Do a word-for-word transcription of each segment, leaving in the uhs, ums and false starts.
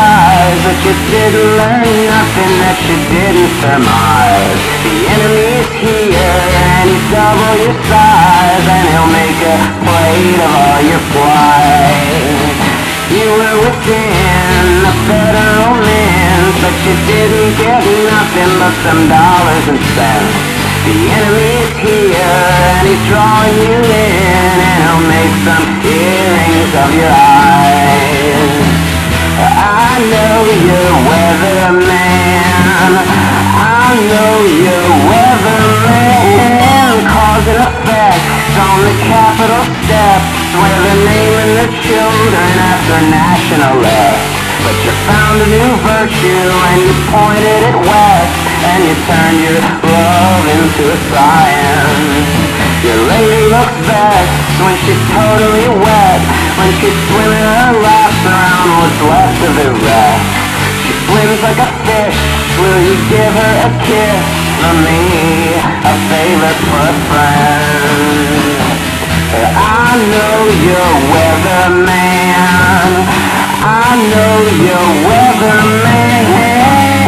skies, but you didn't learn nothing that you didn't surmise. The enemy's here, and he's double your size, and he'll make a plate of all your plight. You were within a better romance, but you didn't get nothing but some dollars and cents. The enemy's here, and he's drawing you in, and he'll make some earrings of your eyes. I know you're weatherman, I know you're weatherman, cause and effect on the Capitol steps, where they're naming their children after nationalists. But you found a new virtue and you pointed it west, and you turned your love into a science. Your lady looks best when she's totally wet, when she's swimming her laps around what's left of the rest. She swims like a fish, will you give her a kiss from me, a favor for a friend? I know you're weatherman, I know you're weatherman.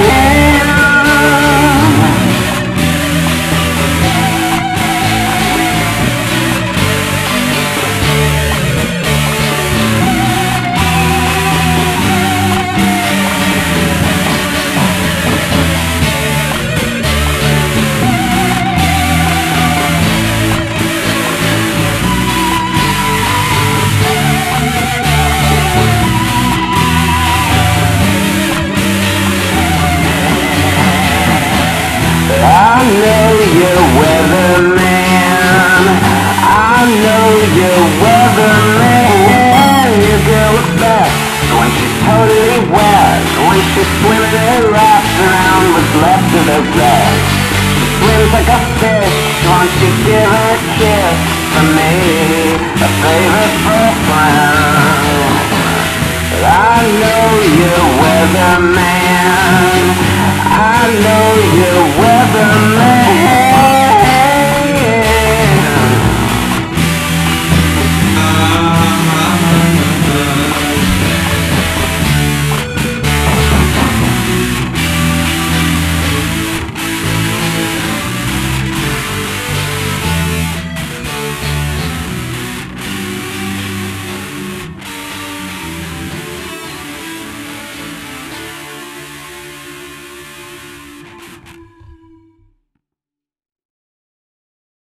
I know you're weatherman, I know you're weatherman. Your girl looks best when she's totally wet, when she's swimming her laps around what's left of her breast. She swims like a fish, won't you give her a kiss from me, a favor for a friend? I know you're weatherman.